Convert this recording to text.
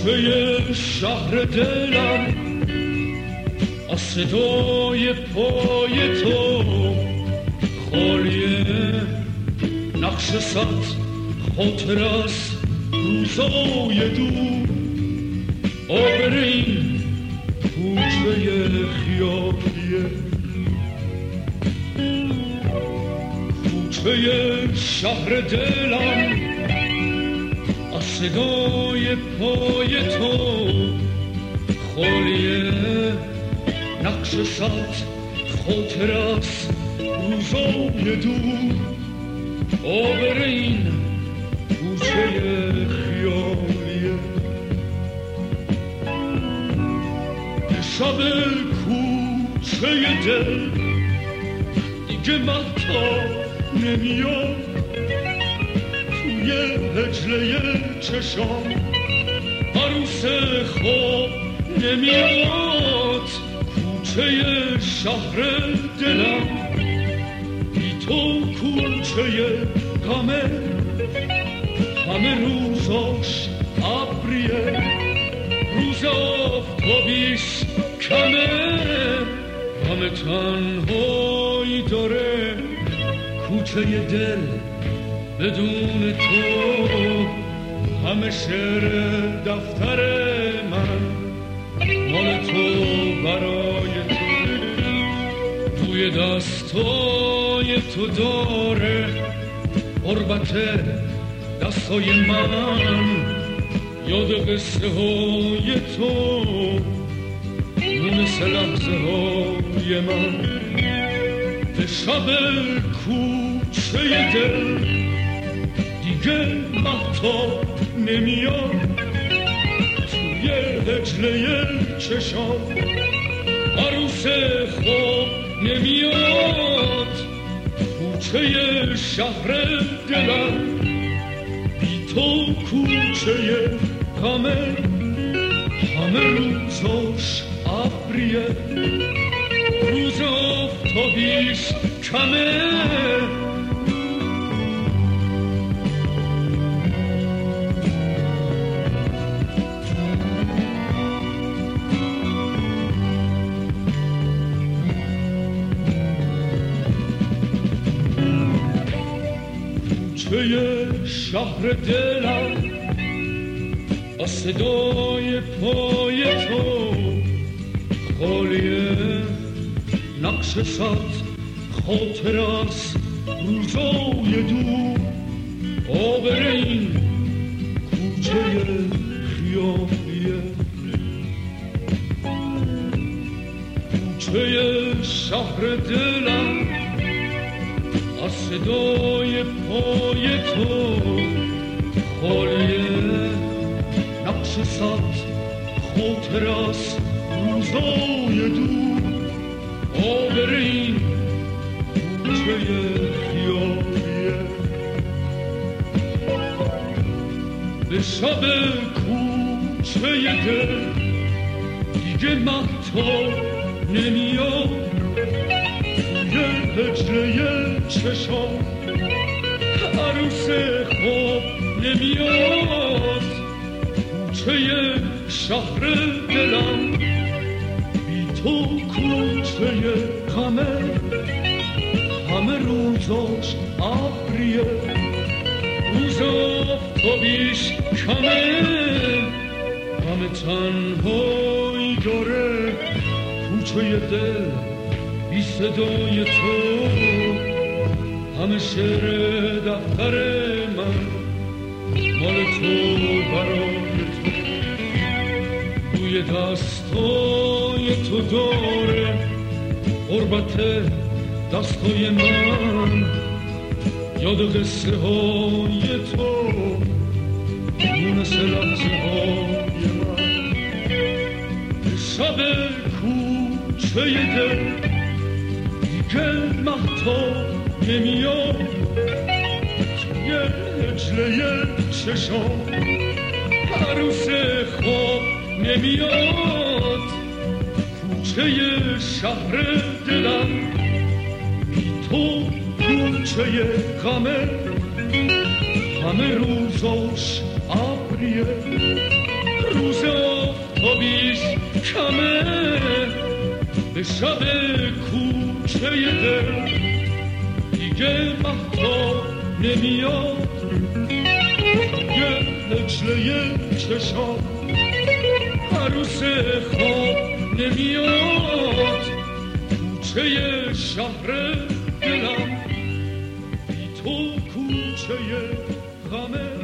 کوچه شهر دلم از صدای پای تو خالیه، نقش صد خاطر از روزای دور. آبر این کوچه خیالیه، کوچه شهر دلم از صدای پای تو خالیه، نقش صد خاطر از روزای دور. آبر این کوچه خیالیه، شب کوچه دل دیگه مهتاب نمیاد، توی هجله چشام عروس خواب نمیاد. کوچه شهر دلم بی تو کوچه غمه، همه روزاش ابریه، روز آفتابیش کمه، همه تنهایی داره کوچه دل بدون تو. همه شعر دفتر من مال تو برای تو، توی دستای تو داره قربت دستای من. یاد قصه های تو مثل لحظه های من. به شب کوچه دل دیگه مهتاب نمیاد، توی هجله چشام عروس خواب نمیاد. کوچه شهر دلم بی تو کوچه غمه، همه روزاش ابریه، روز آفتابیش کمه. کوچه شهر دلم از صدای پای تو خالیه، نقش صد خاطر از روزای دور. آبر این کوچه خیالیه، کوچه شهر دلم از صدای پای تو خالیه، نقش صد خاطر از روزای دور. آبر این کوچه خیالیه، به شب کوچه دل دیگه مهتاب نمیاد، توی هجله چشام عروس خواب نمیاد. کوچه شهر دلم بی تو کوچه غمه، همه روزاش ابریه، روز آفتابیش کمه. همه تنهایی داره کوچه دل بی صدای تو. همه شعر دفتر من مال تو برای تو، توی دستای تو داره قربت دستای من. یاد قصه های تو مثل لحظه های من. شب کوچه دل دیگه مهتاب نمیاد، توی هجله چشام عروس خواب نمیاد. کوچه شهر دلم بی تو کوچه غمه، همه روزاش ابریه، روز کمه به شب کوچه دل دیگه مهتاب نمیاد یه هجله چشم عروس خواب نمیاد کوچه شهر دلم بی تو کوچه غمه